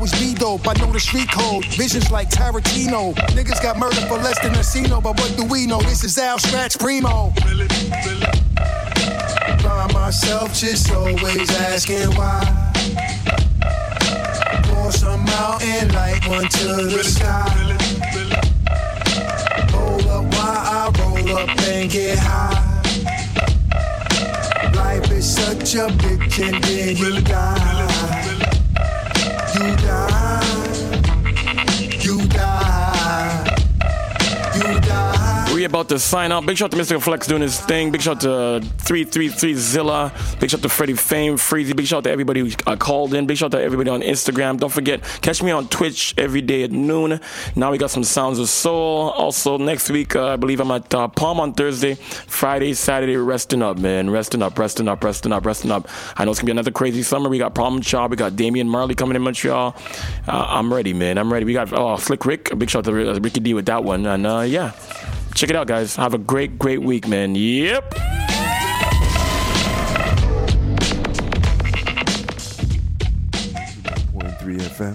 always be dope. I know the street code. Visions like Tarantino. Niggas got murdered for less than a casino, but what do we know? This is Al Scratch Primo. By myself, just always asking why. Pour some mountain light, one to the sky. Hold up while I roll up and get high. Life is such a bitch and then you die. You die. You die. You die. We about to sign out. Big shout out to Mr. Flex doing his thing. Big shout out to 333 Zilla. Big shout out to Freddie Fame, Freezy. Big shout out to everybody who called in. Big shout out to everybody on Instagram. Don't forget, catch me on Twitch every day at noon. Now we got some Sounds of Soul. Also next week, I believe I'm at Palm on Thursday. Friday, Saturday, resting up, man. Resting up. I know it's going to be another crazy summer. We got Palm Child. We got Damian Marley coming in Montreal. I'm ready, man. I'm ready. We got Slick Rick. Big shout out to Ricky D with that one. And yeah. Check it out, guys. Have a great week, man. Yep. 1.3 FM.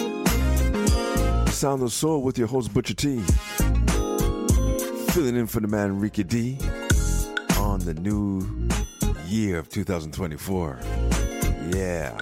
Sound of Soul with your host, Butcher T. Filling in for the man, Ricky D. On the new year of 2024. Yeah.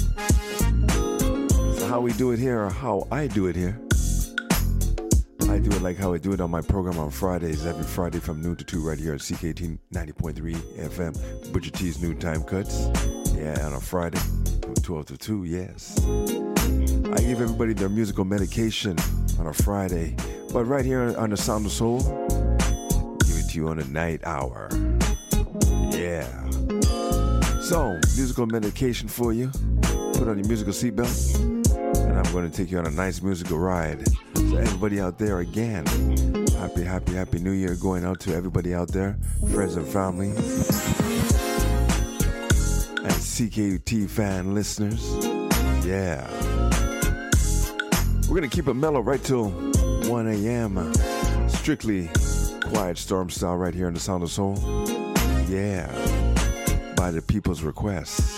So how we do it here, or how I do it here. I do it like how I do it on my program on Fridays, every Friday from noon to 2 right here at CKT 90.3 FM, Butcher T's New Time Cuts. Yeah, on a Friday from 12 to 2, yes. I give everybody their musical medication on a Friday, but right here on the Sound of Soul, give it to you on the night hour. Yeah. So, musical medication for you. Put on your musical seatbelt, and I'm going to take you on a nice musical ride. So everybody out there, again, happy New Year going out to everybody out there, friends and family, and CKUT fan listeners. Yeah. We're going to keep it mellow right till 1 a.m. Strictly Quiet Storm style right here in the Sound of Soul. Yeah. By the people's requests.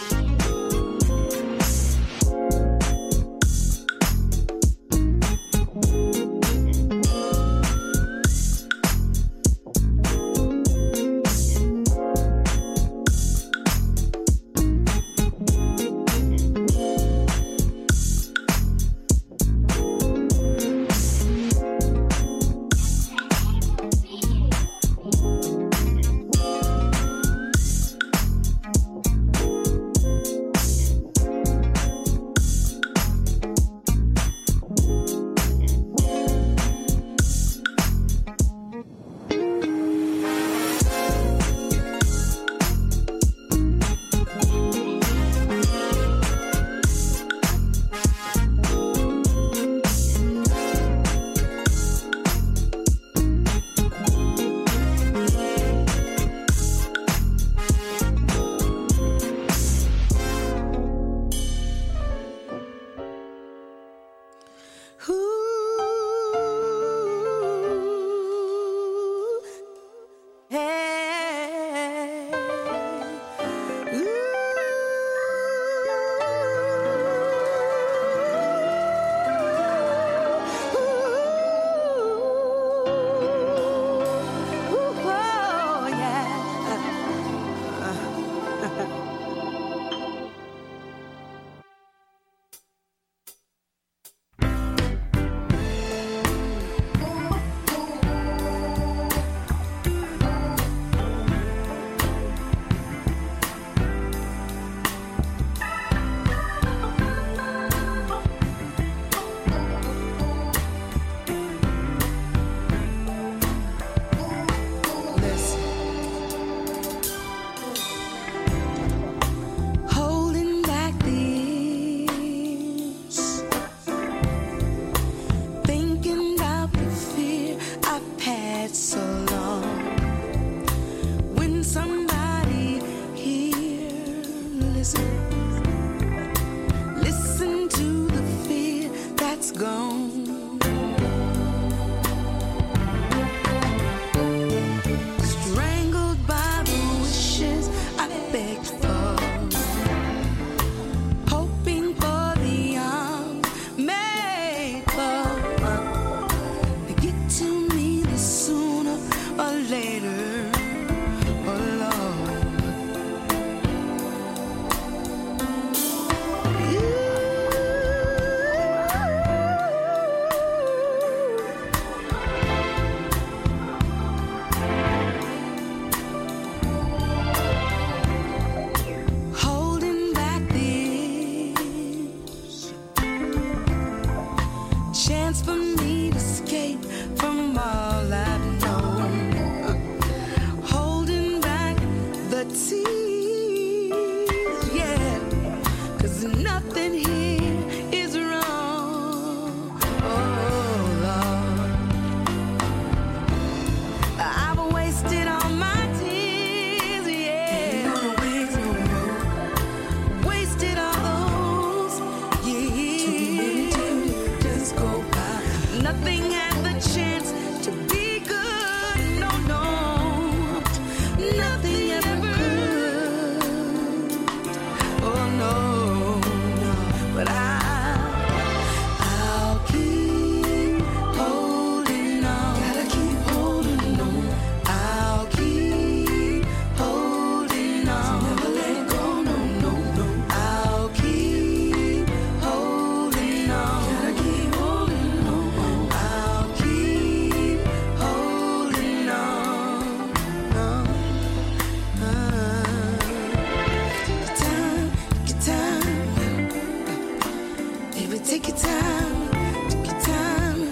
Should've take your time, took your time.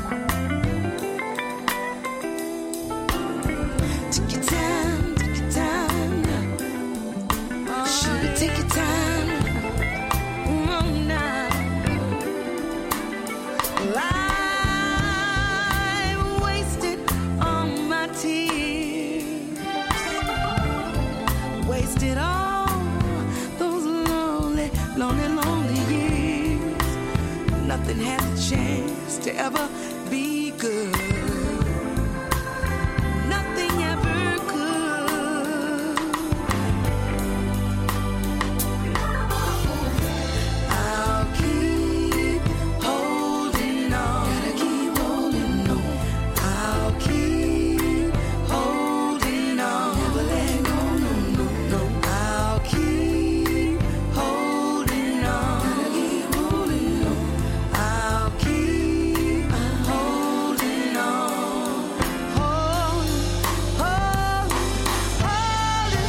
Took your time, took your time. Should've take your time. Now. I wasted all my tears. Wasted all those lonely, lonely, lonely years. Nothing has a chance to ever be good. Nothing ever could. I'll keep holding on. Gotta keep holding on. I'll keep holding on. Never let go, no, no, no. I'll keep holding on. Gotta keep holding on. I'll keep holding on. Hold, hold, holding,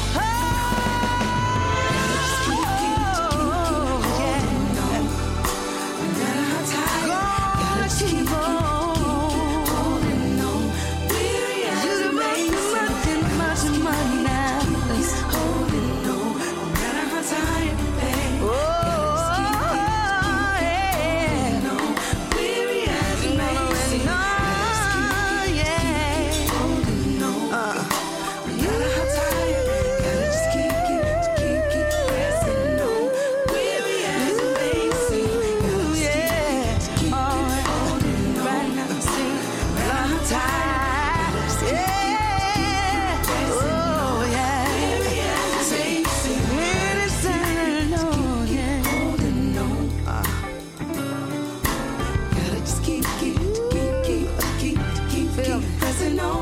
just keep holding on. No matter how tired, gotta just keep holding on. Weary as it may seem, much money now. Keep holding on. No matter how tired, babe, gotta just keep holding on. Weary as it may seem, gotta just keep holding on. No matter how tired, gotta just keep pressing on. Weary as it may seem, gotta just keep holding on. Right now, see, well, I'm tired. Oh, yeah. Weary as it may seem, really sad, no, yeah. Holding on. Gotta just keep pressing on.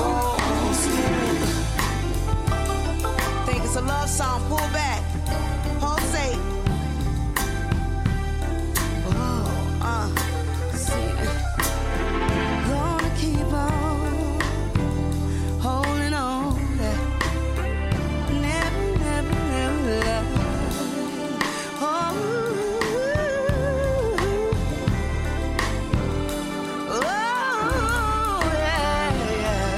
Think it's a love song, pull back. Pulsate. See. Gonna keep on holding on. Never, never, never love. Oh, yeah, yeah.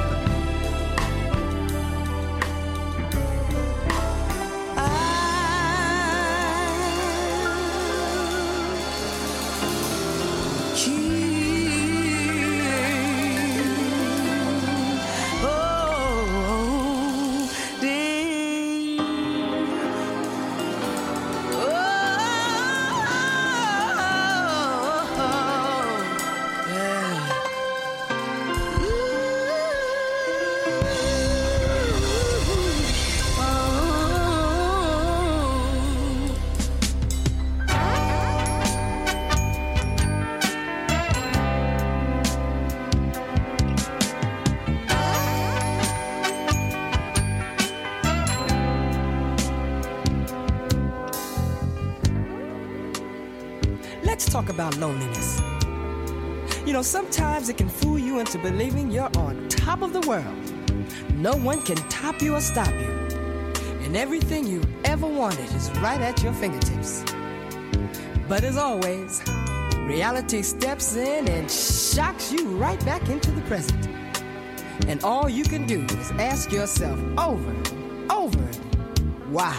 Let's talk about loneliness. You know, sometimes it can fool you into believing you're on top of the world. No one can top you or stop you. And everything you ever wanted is right at your fingertips. But as always, reality steps in and shocks you right back into the present. And all you can do is ask yourself over and over, why?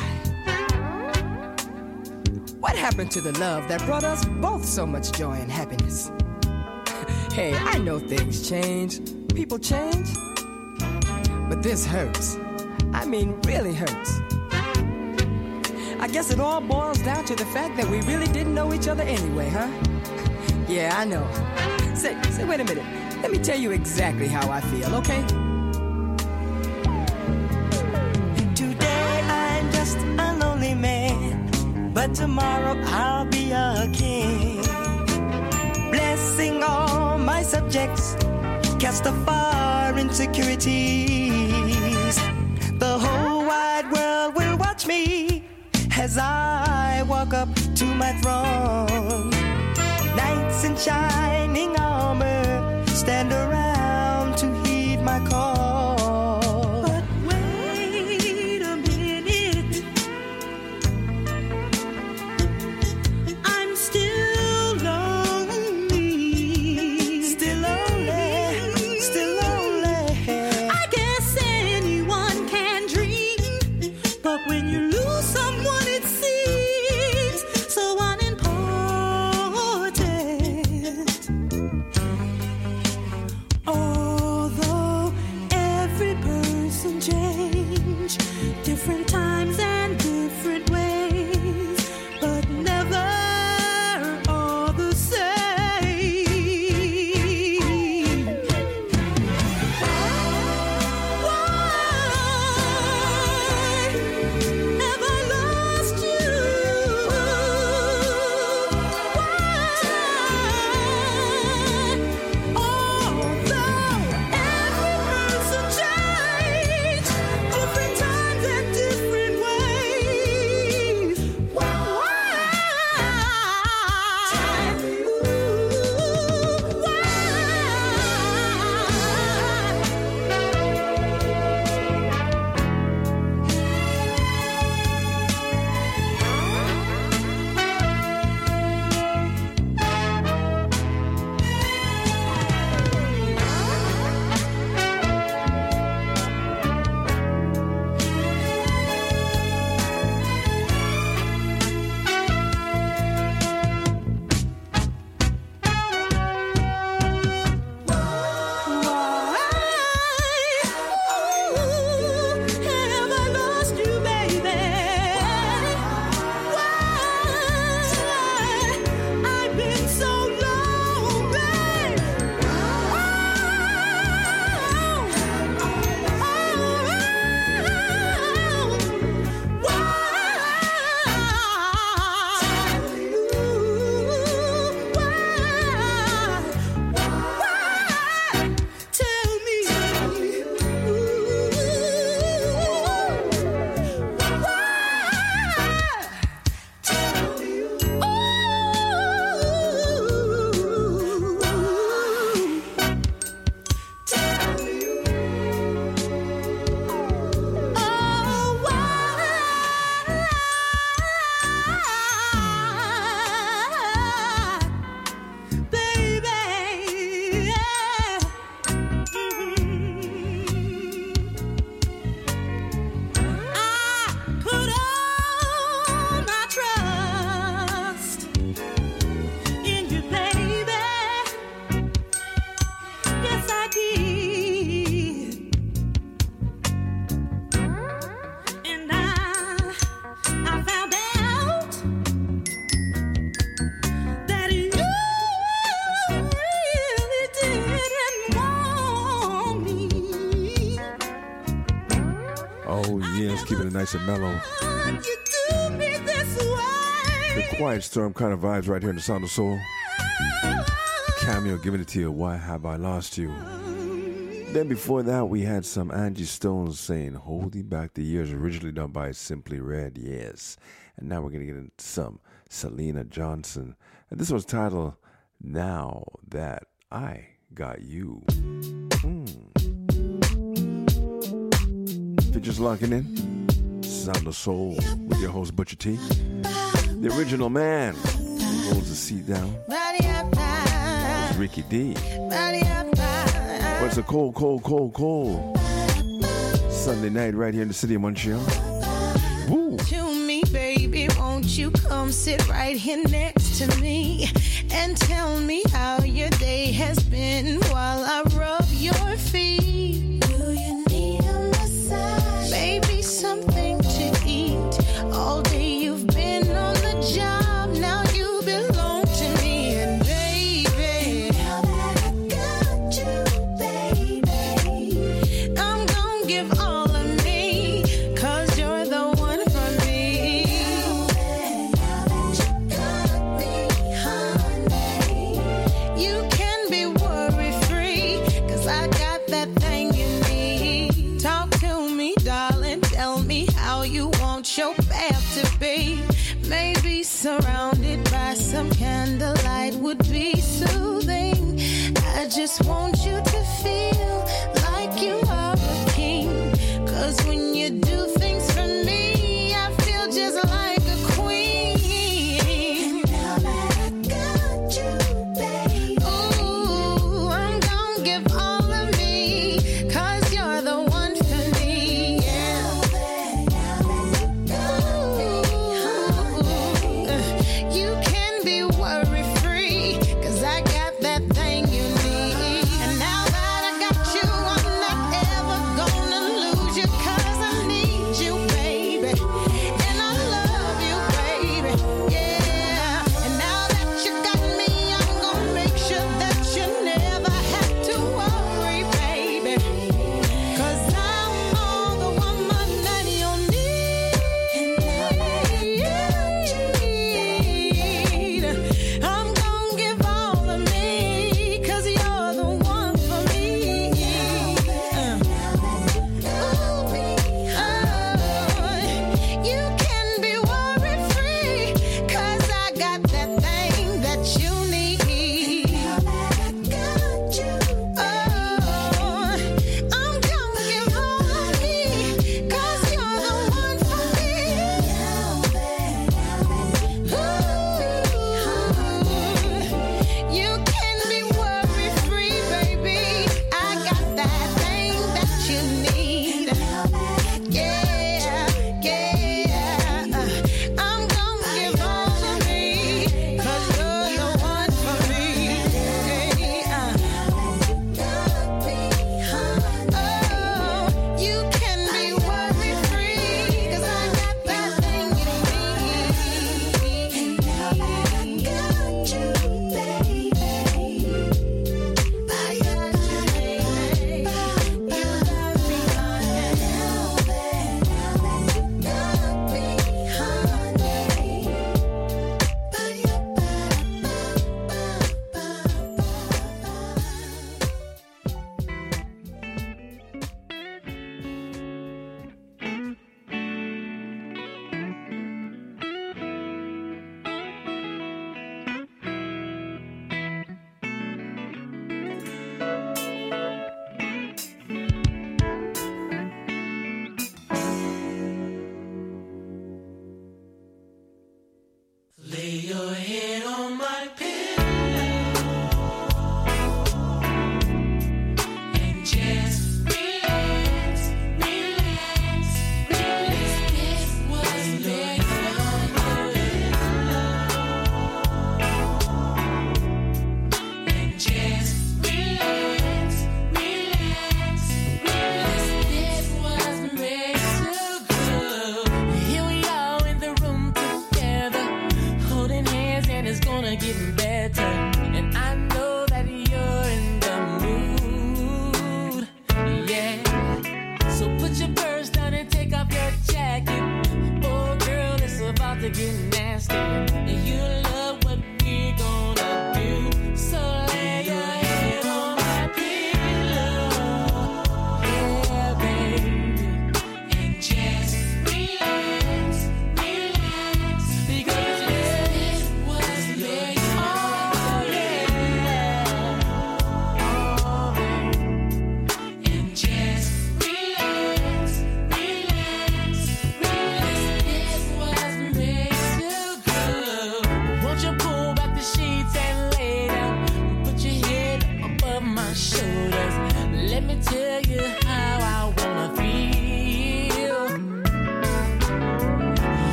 What happened to the love that brought us both so much joy and happiness? Hey, I know things change, people change, but this hurts. I mean, really hurts. I guess it all boils down to the fact that we really didn't know each other anyway, huh? Yeah, I know. Say, wait a minute. Let me tell you exactly how I feel, okay? Today I'm just a lonely man, but tomorrow I'll be a king. Blessing all my subjects, cast afar insecurities. The whole wide world will watch me as I walk up to my throne. Knights in shining armor stand around to heed my call. But wait a minute, I'm nice and mellow. The Quiet Storm kind of vibes right here in the Sound of Soul. Cameo giving it to you, Why Have I Lost You? Then before that, we had some Angie Stone saying, Holding Back the Years, originally done by Simply Red, yes. And now we're going to get into some Selena Johnson. And this was titled, Now That I Got You. If you're just locking in, Sound of Soul with your host Butcher T. The original man who holds the seat down is Ricky D. What's a cold Sunday night right here in the city of Montreal? Woo. To me, baby, won't you come sit right here next to me and tell me how your day has been while I rub your feet? Do you need a massage? Maybe something to eat. All day you've been on the job, now you belong to me. And baby, now that I got you, baby, I'm gonna give all of me, 'cause you're the one for me. Now that you got me, honey, you can be worry-free, 'cause I got that thing you need. Talk to me, darling, tell me how you want your bath to be. Maybe surrounded by some candlelight would be soothing. I just want you to feel like you are a king, 'cause when you do things for me, I feel just like a queen. And now that I got you, baby, ooh, I'm gonna give all of me, 'cause you're the one for me. Yeah. You can be worry-free, 'cause I got that thing you need. And now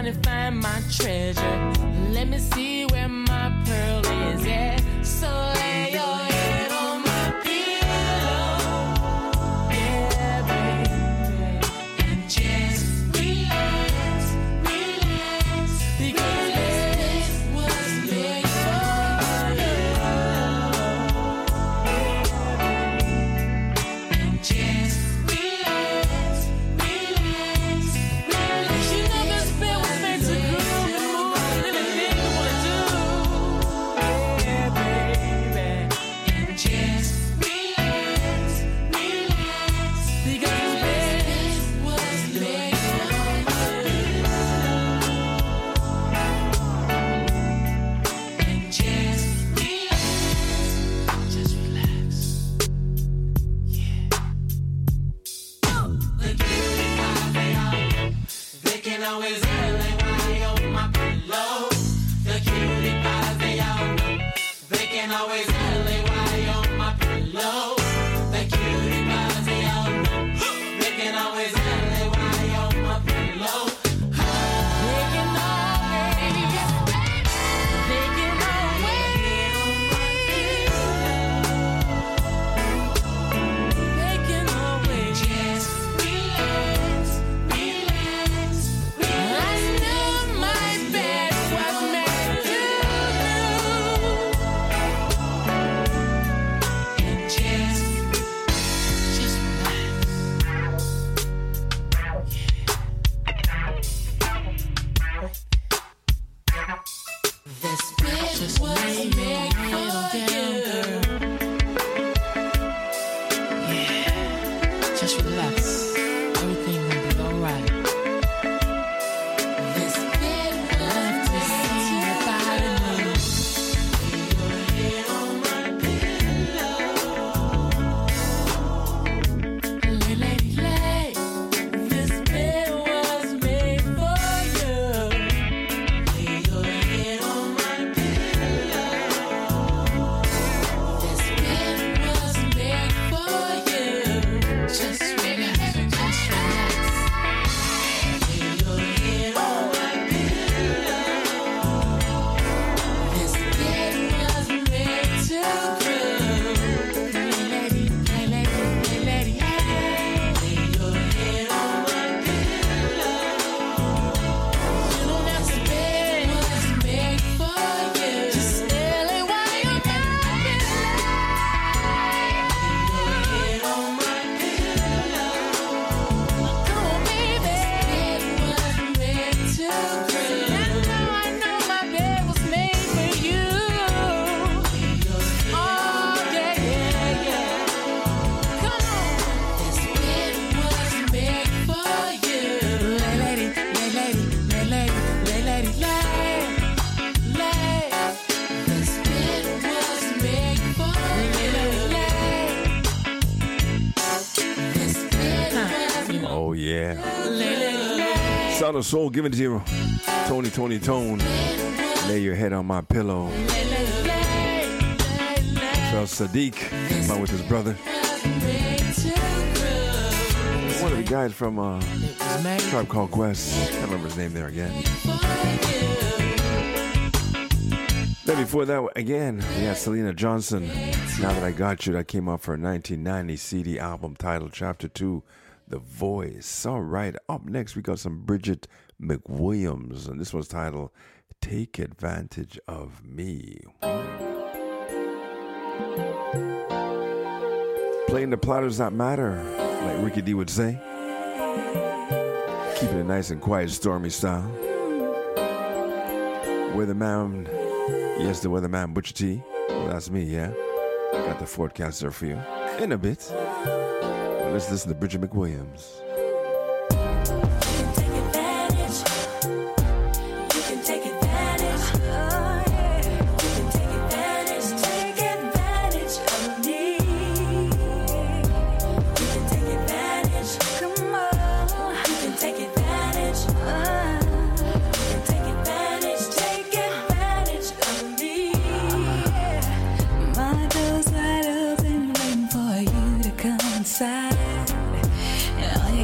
down and find my treasure. Let me see where my pearl is at. So lay your head on my pillow, yeah, baby, and just relax, relax, because this was made for you. And just relax, relax, relax. You know this bed was meant to groove and move anything you wanna do, yeah, baby. And just relax, relax, because this was made for you. And just relax, yeah. The cutie pies, they can always lay on my pillow. The cutie pies, they can always lay on my pillow. The cutie pies, they can always lay on my pillow. They can always, just relax, relax, relax. I knew my bed was made to and just relax. This bed was made for you. Yeah, just relax. Everything will be alright. This bed was to see your body move. Lay your head on my pillow. Lay, lady, lay. This bed was made for you. Lay your head on my pillow. This bed was made for you. Just relax, just relax. Lay your head on my pillow. This bed was made to groove. Lady, lady, lady, lady, lay your head on my pillow. You know that bed was made for you. Just lay while you're my pillow. Lay your head on my pillow. Come on, baby. This bed was made to groove. I know my bed was made for you. Oh, yeah, yeah, yeah. Come on. This bed was made for you. Lay, lady, lay, lady, lay, lady, lay, lady, lay, lay. This bed was made for you. This bed was Oh, yeah. lay, lay, lay. Sound of Soul, give it to you. Tony Tone. Lay your head on my pillow. Charles Sadiq, along with his brother. One of the guys from Tribe Called Quest. I can't remember his name there again. Then before that, again, we had Selena Johnson. Now That I Got You, that came out for a 1990 CD album titled Chapter 2, The Voice. All right, up next we got some Bridget McWilliams, and this one's titled Take Advantage of Me. Playing the platters that matter, like Ricky D would say. Keeping it nice and quiet, stormy style. Weatherman, yes, the weatherman Butcher T. Well, that's me, yeah. Got the forecaster for you in a bit. Well, let's listen to Bridget McWilliams. My door's wide open, waiting for you to come inside. And all you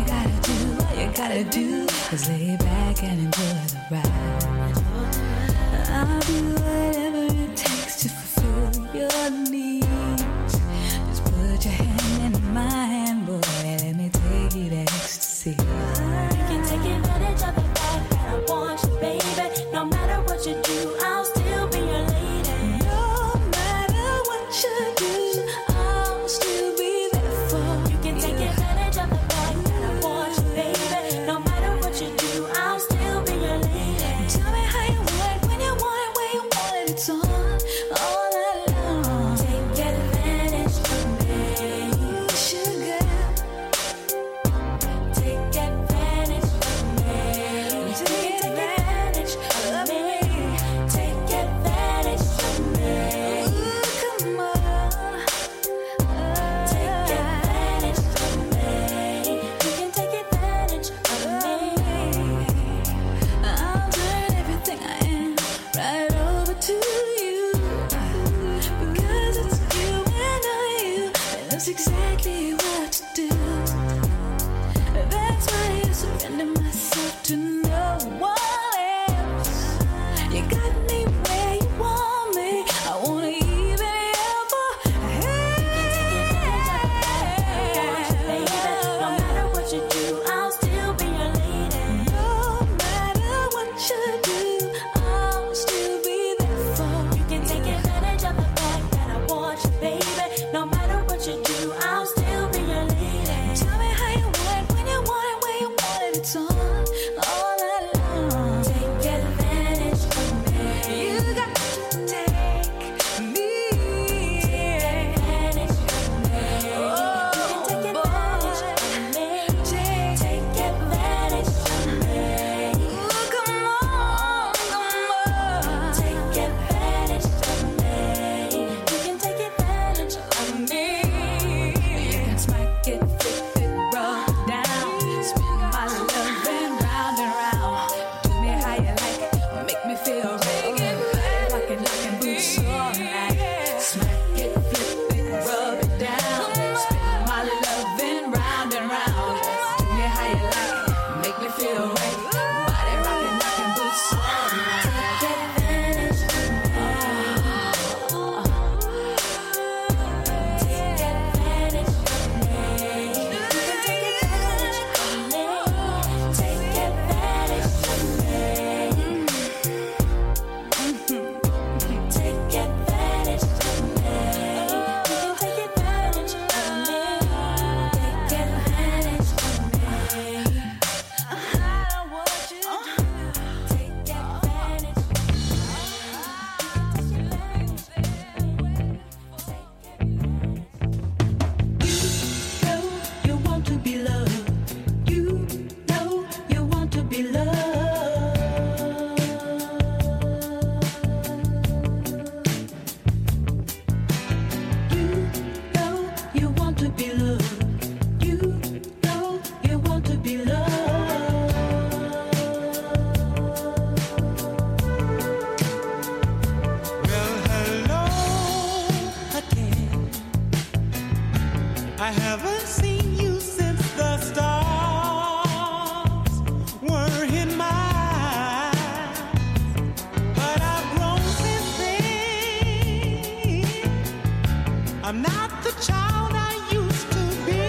I haven't seen you since the stars were in my eyes, but I've grown since then. I'm not the child I used to be.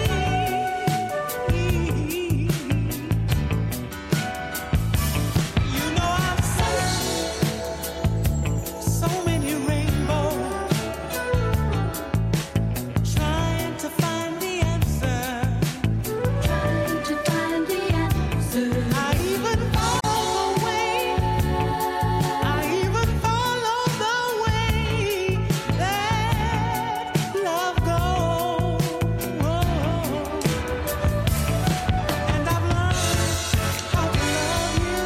You know I've searched so many rainbows, trying to find the answer. I even follow the way. I even follow the way that love goes. And I've learned how to love you.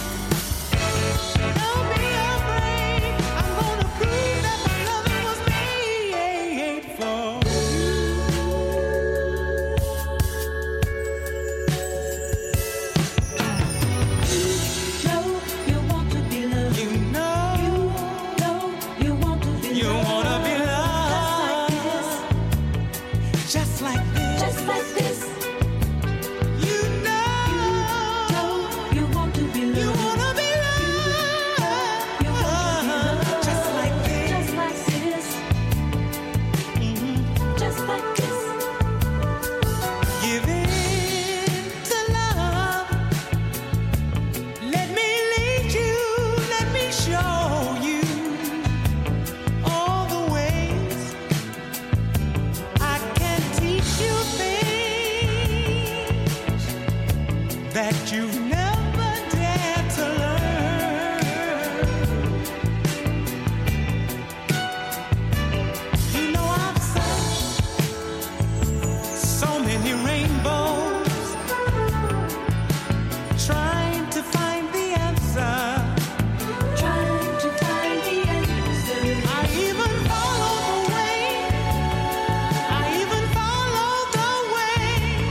Don't be afraid. I'm gonna prove that my loving was made for you. You know you wanna be loved just like this. You know you wanna be loved just like this. Give in to love. Let me lead you. Let me show you all the ways. I can teach you things that you've never dared to learn. You know I've searched so many rainbows, trying to find the answer. I even follow the way. I even follow the way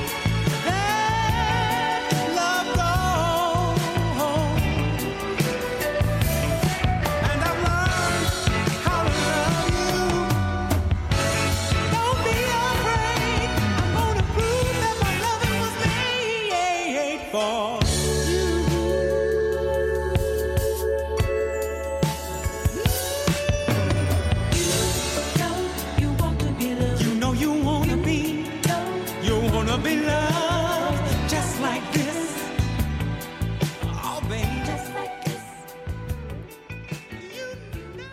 that love goes. And I've learned how to love you. Don't be afraid. I'm gonna prove that my loving was made for you. You know you wanna be loved just like this. Oh, baby. You know.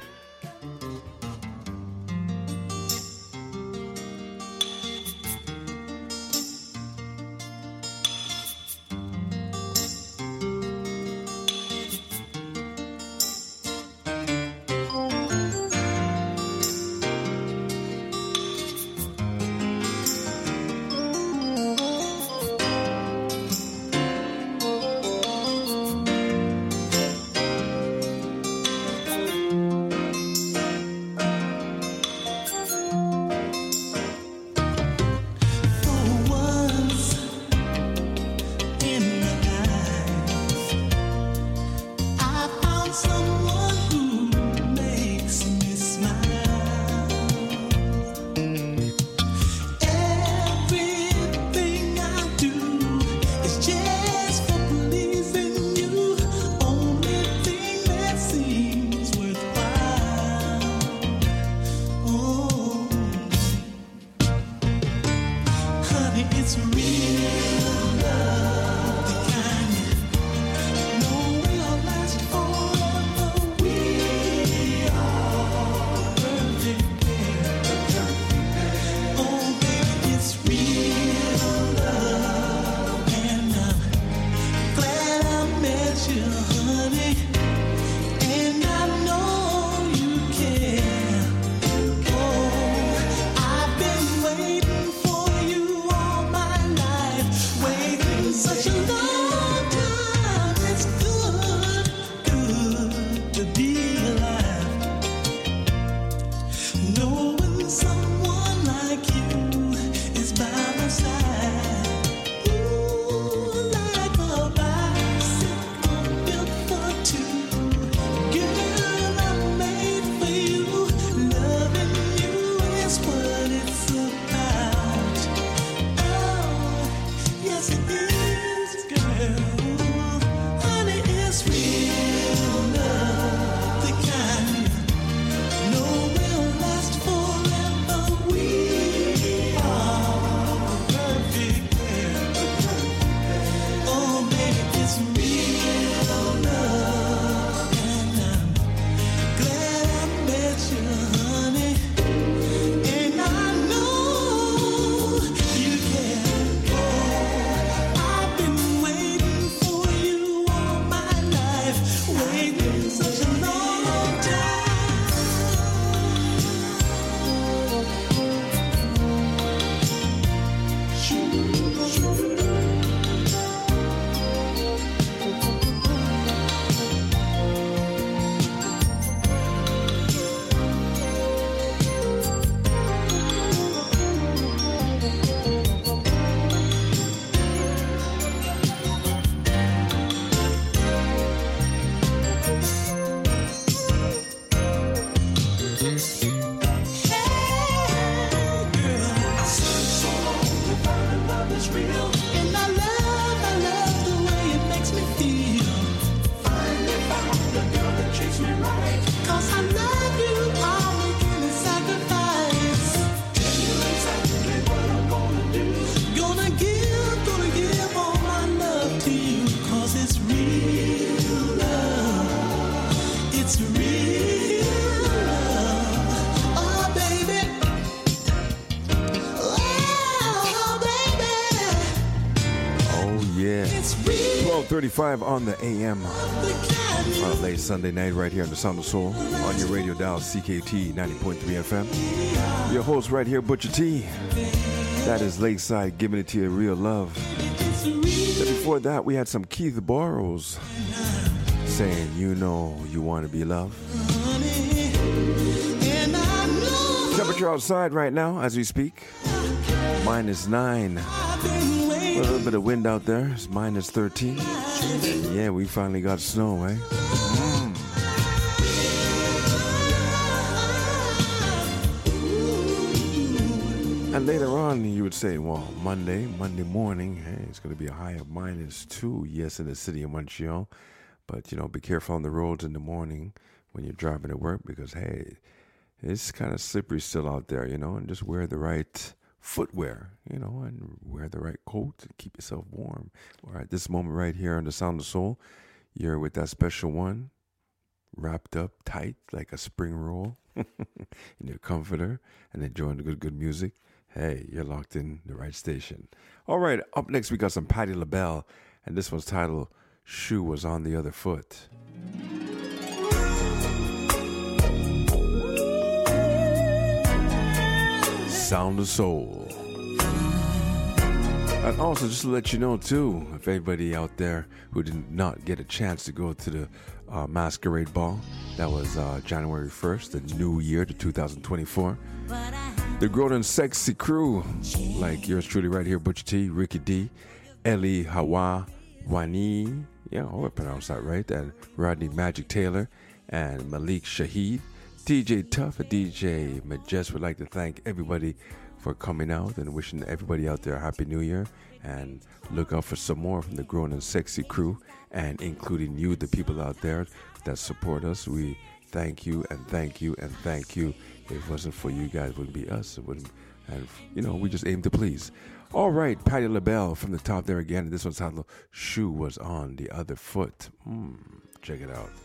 For once in my life, I found someone who makes me smile. Everything I do is just for pleasing you. Only thing that seems worthwhile. Oh, honey, it's real love, the kind you know will last forever. been such a long Yeah. 12:35 on the AM on a late Sunday night right here on the Sound of Soul on your radio dial CKT 90.3 FM. Your host right here, Butcher T. That is Lakeside, giving it to you real love. Then before that, we had some Keith Burrows saying, you know you want to be loved. Temperature outside right now as we speak, -9. A little bit of wind out there. It's -13. Yeah, we finally got snow, eh? And later on, you would say, well, Monday morning, hey, it's going to be a high of -2, yes, in the city of Montreal. But, you know, be careful on the roads in the morning when you're driving to work because, hey, it's kind of slippery still out there, you know, and just wear the right footwear, you know, and wear the right coat to keep yourself warm. All right, this moment right here on the Sound of Soul, you're with that special one, wrapped up tight like a spring roll in your comforter and enjoying the good music. Hey, you're locked in the right station. All right, up next we got some Patti LaBelle, and this one's titled Shoe Was on the Other Foot. Sound of Soul. And also, just to let you know, too, if anybody out there who did not get a chance to go to the Masquerade Ball, that was January 1st, the new year, to 2024. The Grown and Sexy crew, like yours truly right here, Butcher T, Ricky D, Ellie Hawa Wani, yeah, I hope I pronounced that right, and Rodney Magic Taylor, and Malik Shaheed, DJ Tuff and DJ Majest would like to thank everybody for coming out and wishing everybody out there a Happy New Year, and look out for some more from the Grown and Sexy crew, and including you, the people out there that support us. We thank you and thank you and thank you. If it wasn't for you guys, it wouldn't be us. It wouldn't, and you know, we just aim to please. All right, Patti LaBelle from the top there again. This one's titled Shoe Was on the Other Foot. Check it out.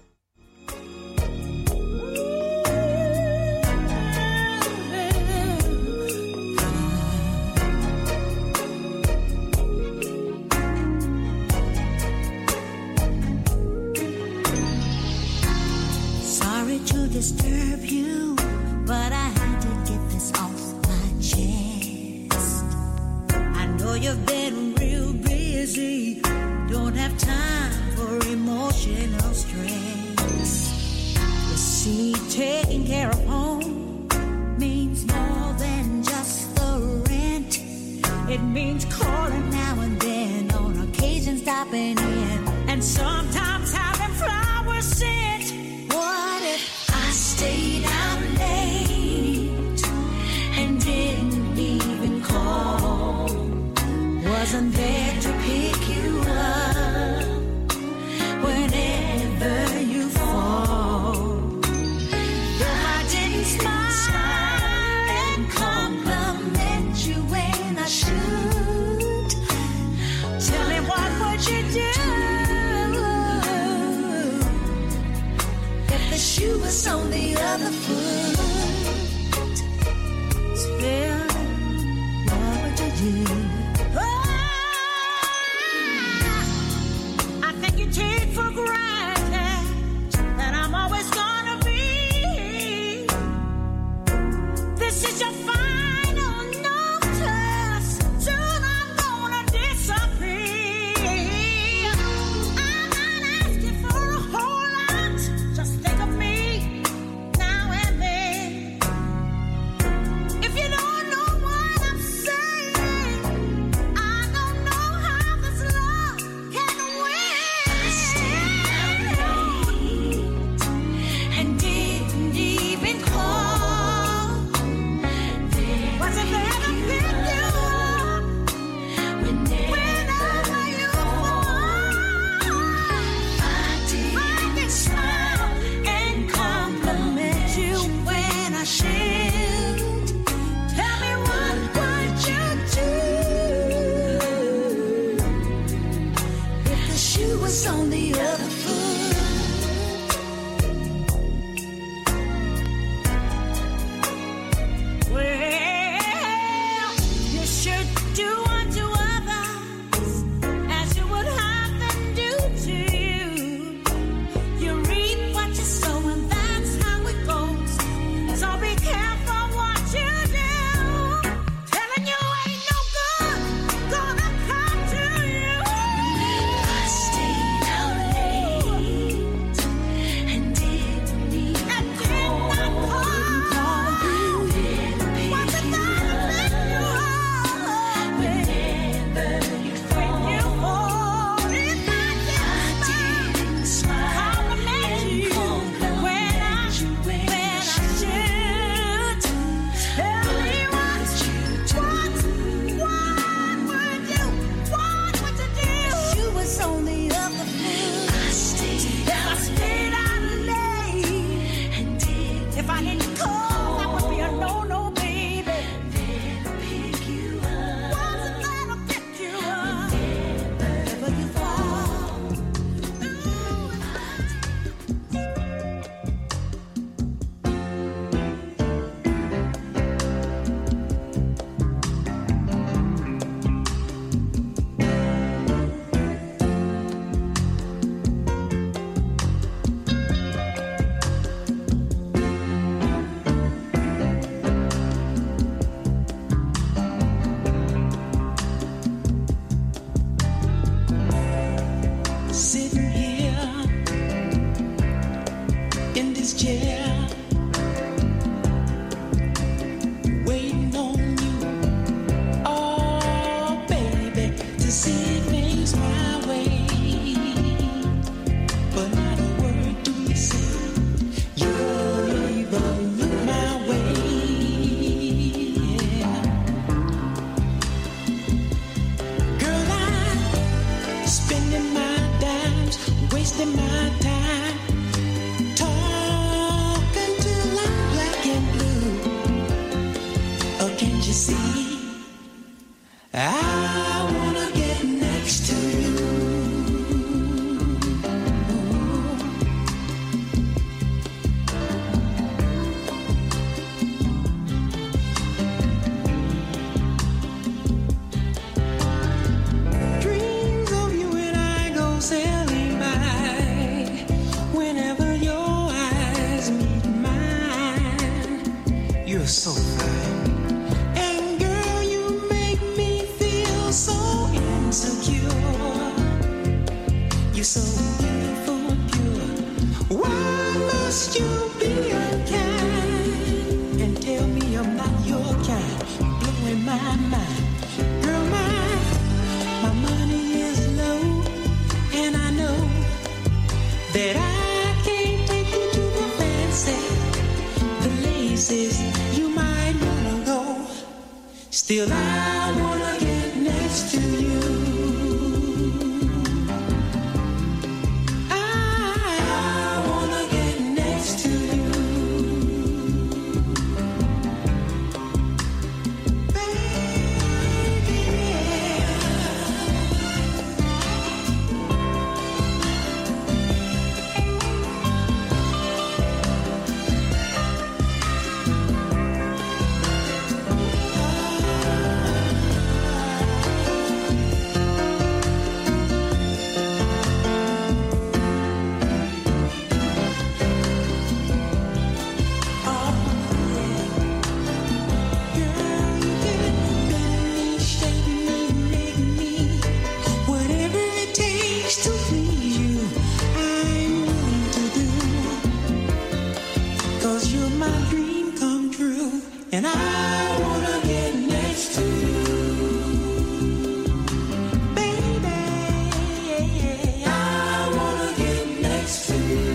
To disturb you, but I had to get this off my chest. I know you've been real busy, don't have time for emotional stress. You see, taking care of home means more than just the rent. It means calling now and then, on occasion stopping in, and sometimes having flowers sent. What if I stayed out late and didn't even call? Wasn't there to pick you up whenever you fall. If I didn't smile and compliment you when I should, tell me what would you do? The shoe was on the other foot. Still, what would you do? Oh, I think you take for granted this chair, waiting on you. Oh, baby, to see things my way. But not a word do you say. You don't even look my way. Yeah. Girl, I'm spending my dimes, wasting my time, talking till I'm black and blue. Oh, can't you see? I wanna get next to you. Dreams of you and I go sailing by. Whenever your eyes meet mine, you're so fine. And girl, you make me feel so insecure. You're so beautiful, pure. Why must you be unkind and tell me I'm not your kind? Blowing my mind. Girl, my money is low, and I know that I can't take you to the fancy places you might wanna go. Still, I wanna get next to you. I wanna get next to you. Baby, whatever it takes to please you, I'm willing to do. 'Cause you're my dream come true, and I wanna get next to you. Baby, I wanna get next to you.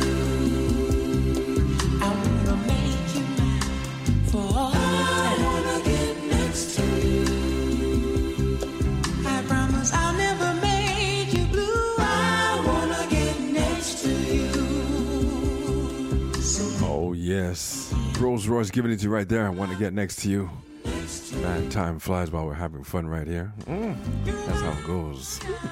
I wanna make you mine for all time. I wanna get next to you. I promise I'll never make you blue. I wanna get next to you. So Oh, yes. Rolls Royce giving it to you right there. I want to get next to you. Man, time flies while we're having fun right here. That's how it goes.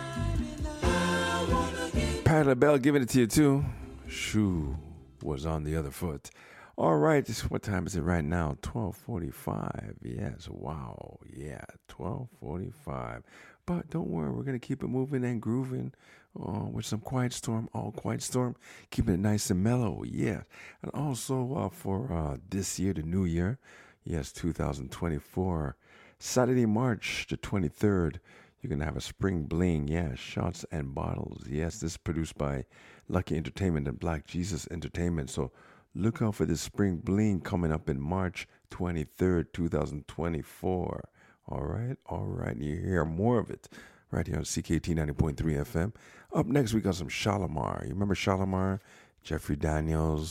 Patti LaBelle giving it to you too. Shoe was on the other foot. All right, what time is it right now? 12:45. Yes, wow. Yeah, 12:45. But don't worry, we're going to keep it moving and grooving with some Quiet Storm, all Quiet Storm, keeping it nice and mellow, yeah. And also for this year, the new year, yes, 2024, Saturday, March the 23rd, you're going to have a Spring Bling, yeah, Shots and Bottles. Yes, this is produced by Lucky Entertainment and Black Jesus Entertainment. So look out for this Spring Bling coming up in March 23rd, 2024. All right. You hear more of it right here on CKT 90.3 FM. Up next, we got some Shalamar. You remember Shalamar? Jeffrey Daniels,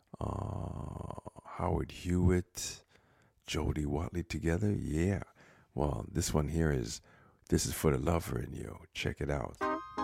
Howard Hewitt, Jody Watley together. Yeah. Well, this one here this is for the lover in you. Check it out.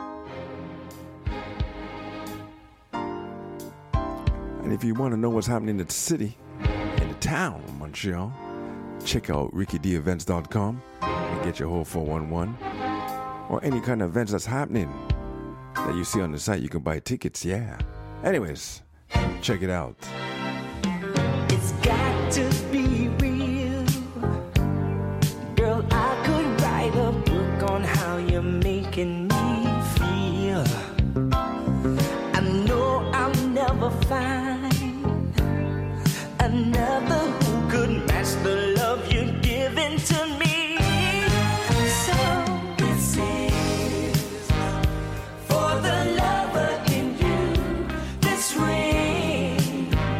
And if you want to know what's happening in the city, in the town of Montreal, check out RickyDEvents.com and get your whole 411. Or any kind of events that's happening that you see on the site, you can buy tickets, yeah. Anyways, check it out. It's got to be real. Girl, I could write a book on how you're making me feel. I know I'll never find another who could match the love you're giving to me. So this is for the lover in you. This ring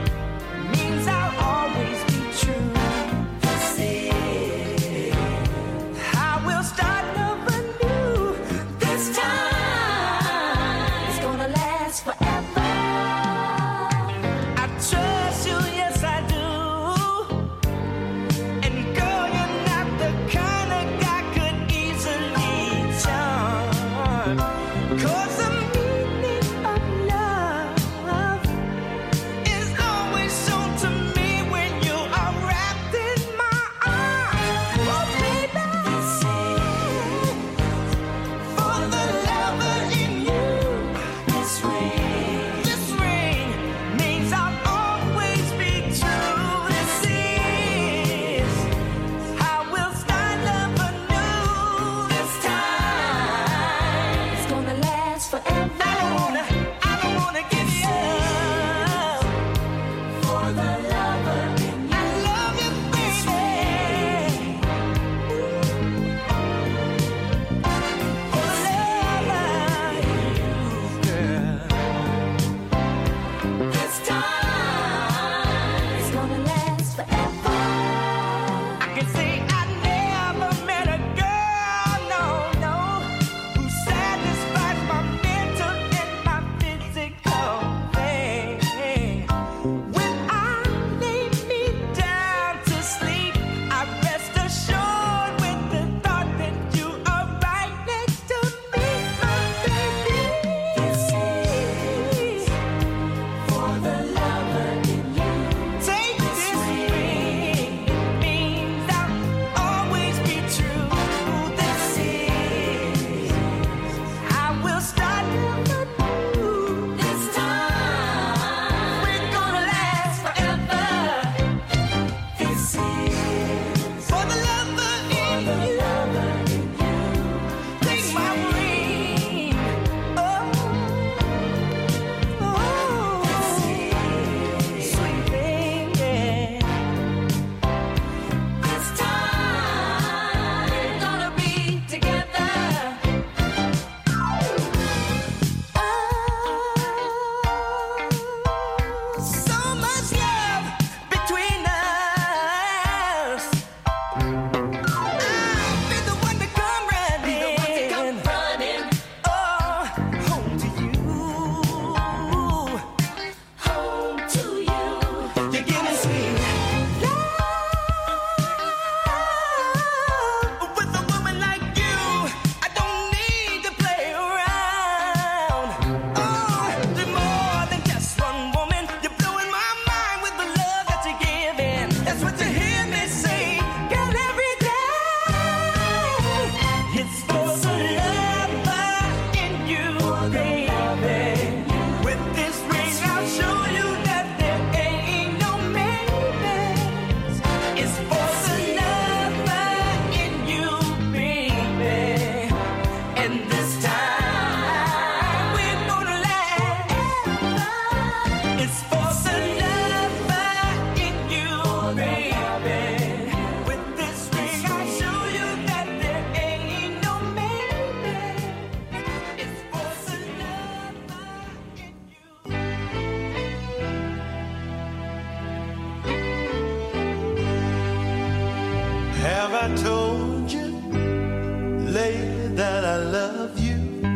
told you lately that I love you?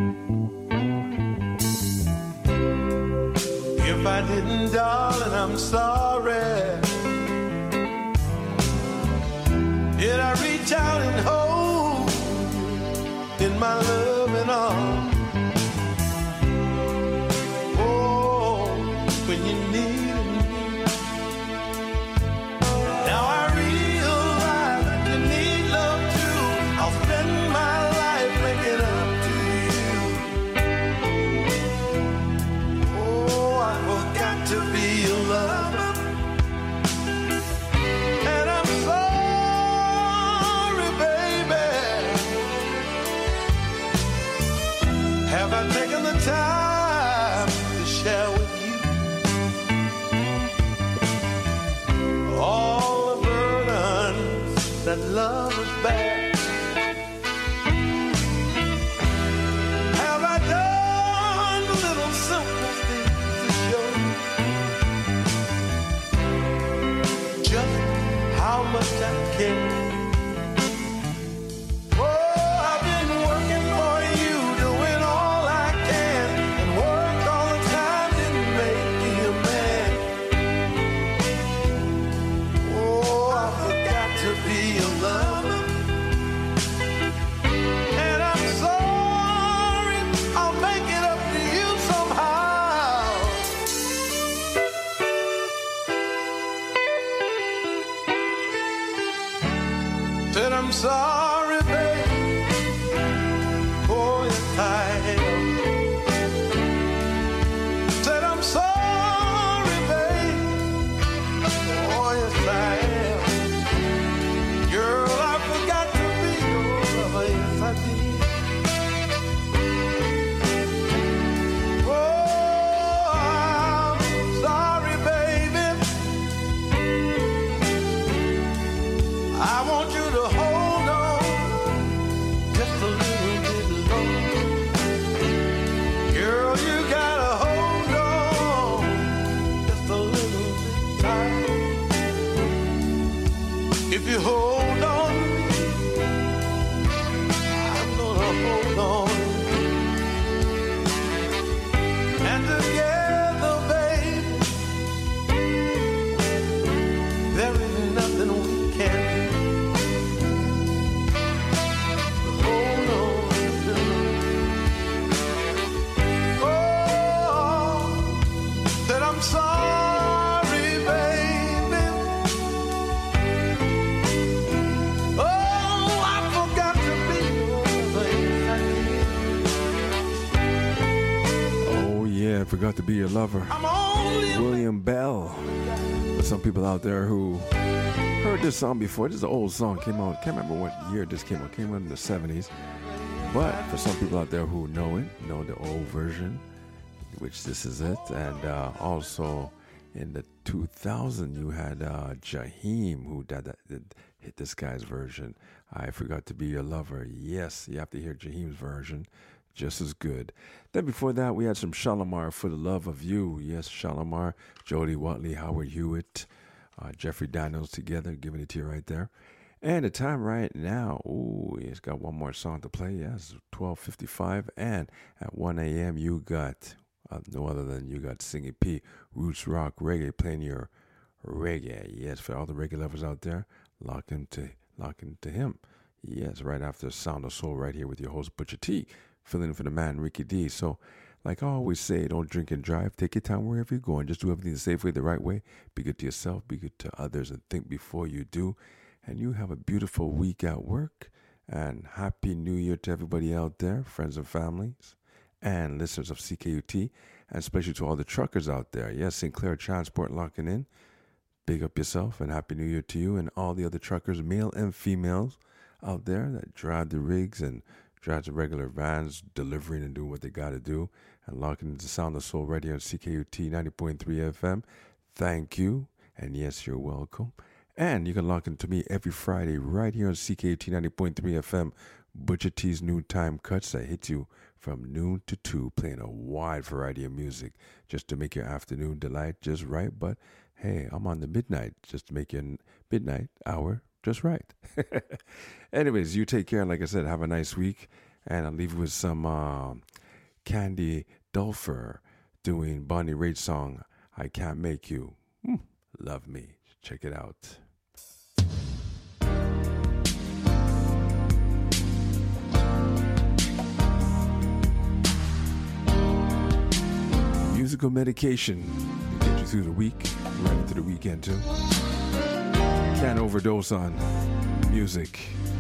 If I didn't, darling, I'm sorry. Did I reach out and hold you in my loving arms? Oh, when you needed me. Now I realize that you need love too. I'll spend my life making up to you. Oh, I forgot to be your lover. And I'm sorry, baby. Have I taken the time to share with you all the burdens that love is bear? Have I done the little simple things to show just how much I care? Oh, I've been working for you, doing all I can, and worked all the time, didn't make me a man. Oh, I forgot to be a lover. And I'm sorry, I'll make it up to you somehow. Said I'm sorry, babe. Oh, yes, I am. Said I'm sorry, babe. Oh, yes, I am. Girl, I forgot to be your lover. Yes, I did. Oh, I'm sorry, baby. I want you to hold on just a little bit longer. Girl, you gotta hold on just a little bit tighter. If you hold on to me, I'm gonna hold on. And together, baby, there is nothing we can do. Hold on. Oh, that I'm sorry, baby. Oh, I forgot to be your lover. Oh, yeah, I forgot to be your lover. I'm only William Bell. For some people out there who heard this song before, this is an old song. Came out, can't remember what year this came out. Came out in the 70s. But for some people out there who know it, know the old version, which this is it. And also in the 2000, you had Jaheim who hit this guy's version. I forgot to be your lover. Yes, you have to hear Jaheim's version. Just as good. Then before that, we had some Shalimar, For the Love of You. Yes, Shalimar, Jody Watley, Howard Hewitt, Jeffrey Daniels together, giving it to you right there. And the time right now, ooh, it's got one more song to play. Yes, 12:55. And at 1 a.m., you got no other than you got Singy P, Roots Rock Reggae, playing your reggae. Yes, for all the reggae lovers out there, lock into him. Yes, right after Sound of Soul, right here with your host Butcher T, filling in for the man Ricky D. So, like I always say, don't drink and drive. Take your time wherever you're going. Just do everything the safe way, the right way. Be good to yourself, be good to others, and think before you do. And you have a beautiful week at work. And Happy New Year to everybody out there, friends and families, and listeners of CKUT, and especially to all the truckers out there. Yes, Sinclair Transport locking in. Big up yourself, and Happy New Year to you and all the other truckers, male and females, out there that drive the rigs and drive the regular vans, delivering and doing what they got to do, and locking into Sound of Soul Radio on CKUT 90.3 FM. Thank you, and yes, you're welcome. And you can lock into me every Friday right here on CKUT 90.3 FM, Butcher T's Noontime Cuts that hit you from noon to 2, playing a wide variety of music just to make your afternoon delight just right. But hey, I'm on the midnight just to make your midnight hour just right. Anyways, you take care. And like I said, have a nice week. And I'll leave you with some Candy Dulfer doing Bonnie Raitt's song, I Can't Make You Love Me. Check it out. Musical medication to get you through the week, right into the weekend too. Can't overdose on music.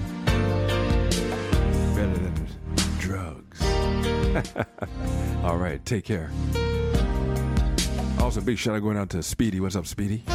Better than drugs. All right, take care. Also, big shout out going out to Speedy. What's up, Speedy?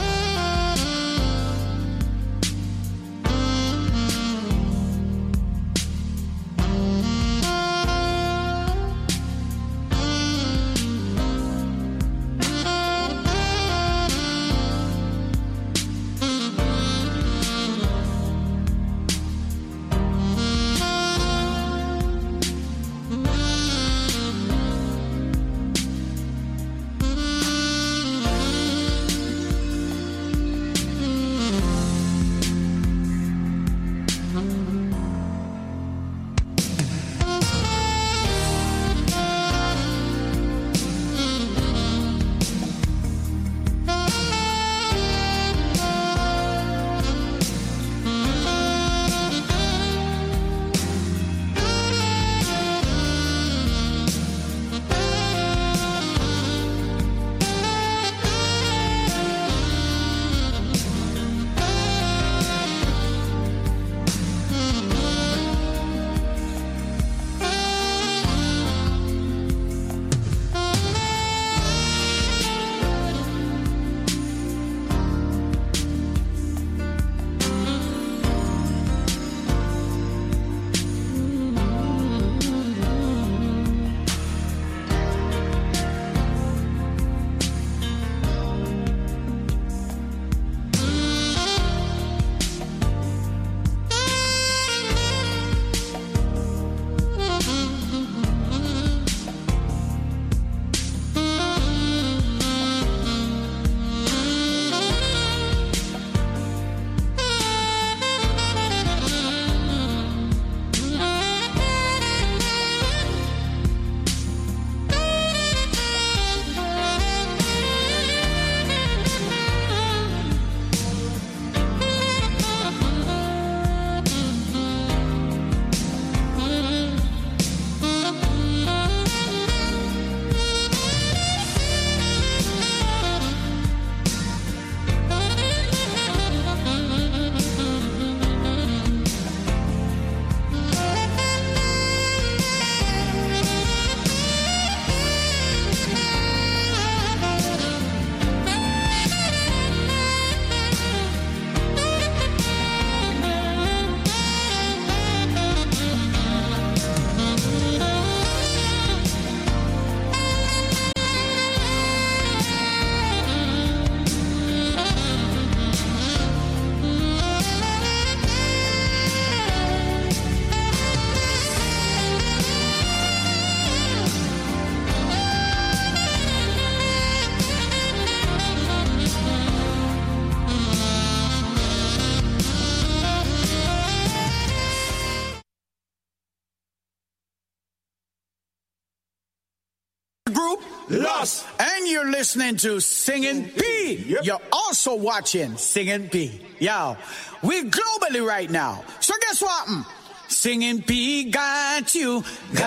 Lost, and you're listening to Singing P. Yep. You're also watching Singing P. Yo, we're globally right now. So guess what? Singing P got you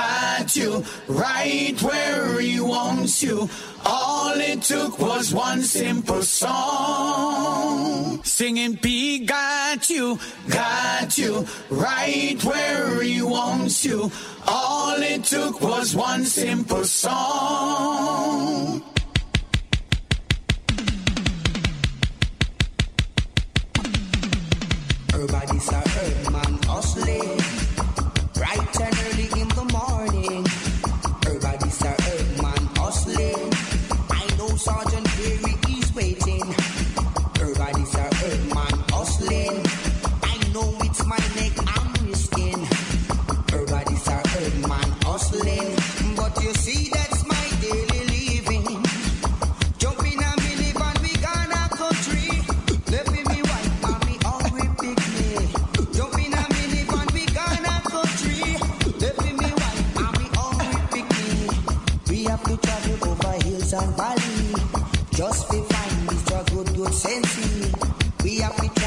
right where he wants you. All it took was one simple song. Singing P got you right where he wants you. All it took was one simple song. Everybody's a earth man hustling, bright and early in the morning. Everybody's a earth man hustling. I know Sergeant Perry is waiting. Everybody's a earth man hustling. I know it's my neck I'm risking. Everybody's a earth man hustling, but you see that's my daily living. Jumping a minivan, we gone a country. Left me wife and me hungry picnic. is just good, good sensing. We have to